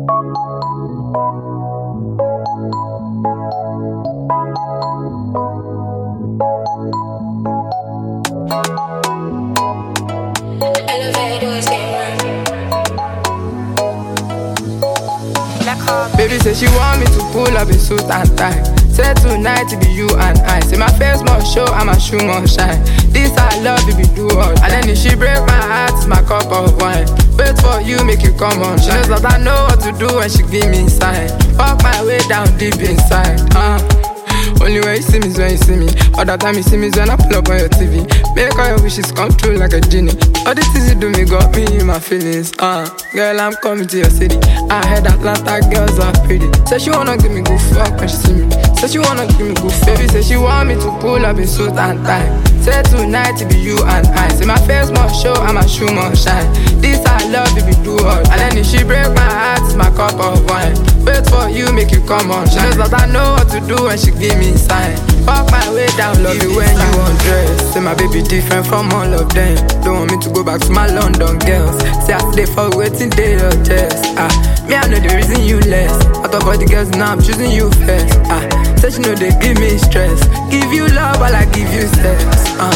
Baby say she want me to pull up in suit and tie. Say tonight it be you and I. Say my face must show and my shoe must shine. This I love if you do all. And then if she break my heart, it's my cup of wine. Wait for you, make you come on. She knows that I know what to do when she give me sign. Walk my way down deep inside. Only when you see me is when you see me. Other time you see me is when I pull up on your TV. Make all your wishes come true like a genie. All the things you do me got me in my feelings. Girl, I'm coming to your city. I heard Atlanta girls are pretty. Say she wanna give me good fuck when she see me. Say she wanna give me good fuck. Baby say she want me to pull up in suit and tie. Say tonight it be you and I. Say my face must show and my shoe must shine. This I love if you do all. And then if she break my heart, it's my cup of wine. Wait for you, make you come on. She knows that I know what to do when she give me sign. Walk my way down, love you when you undress. Say my baby different from all of them. Don't want me to go back to my London girls. Say I stay for waiting day or test. Me I know the reason you less. Out of all the girls now I'm choosing you first. Say she know they give me stress. Give you love while I give you sex.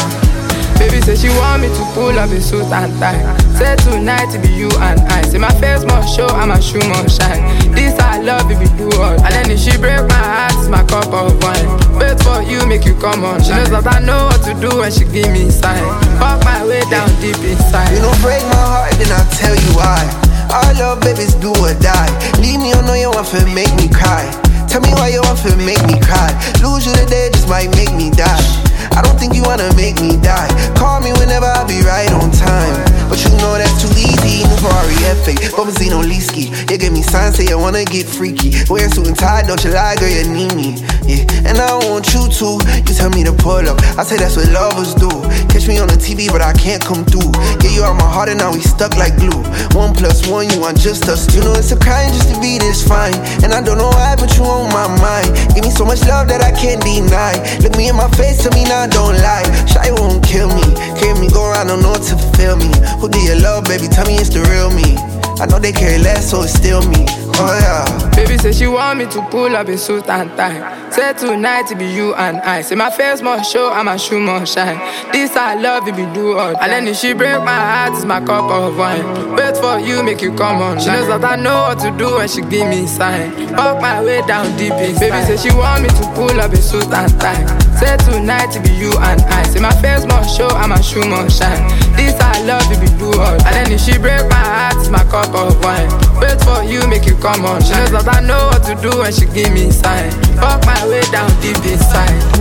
Baby say she want me to pull up in suit and tie. Say tonight it be you and I. Say my face must show and my shoe must shine. This I love if you do all. And then if she break my heart, it's my cup of wine. Wait for you, make you come on. She knows that I know what to do when she give me sign. Walk my way down deep inside. You don't break my heart, then I'll tell you why. All love babies do or die. Leave me, I know you want to make me cry. Tell me why you want to make me cry. Lose you today just might make me die. I don't think you wanna make me die. Call me whenever I'll be right on time. But you know that's too easy. New Ferrari F8, Bombazino Leesky. You give me signs, say you wanna get freaky. Wearing suit and tie, don't you lie, girl, you need me. Yeah, and I want you to. You tell me to pull up, I say that's what lovers do. Catch me on the TV, but I can't come through. Yeah, you out my heart and now we stuck like glue. 1 + 1, you want just us. You know it's a crime just to be this fine. And I don't know why, but you on my mind. Give me so much love that I can't deny. Look me in my face, tell me now, don't lie. Shy won't kill me. Hear me go around, don't know what to feel me. Who do you love, baby? Tell me it's the real me. I know they care less, so it's still me. Oh yeah. Baby say she want me to pull up in suit and tie. Say tonight it be you and I. Say my face must show and my shoe must shine. This I love if you do all. And then if she break my heart, it's my cup of wine. Wait for you, make you come on. She knows that I know what to do when she give me sign. Walk my way down deep inside. Baby say she want me to pull up in suit and tie. Say tonight it be you and I. Say my face must show and my shoe must shine. This I love if you do all. And then if she break my heart, it's my cup of wine. Wait for you, make you come on. She knows that I know what to do when she give me sign. Walk my way down deep inside.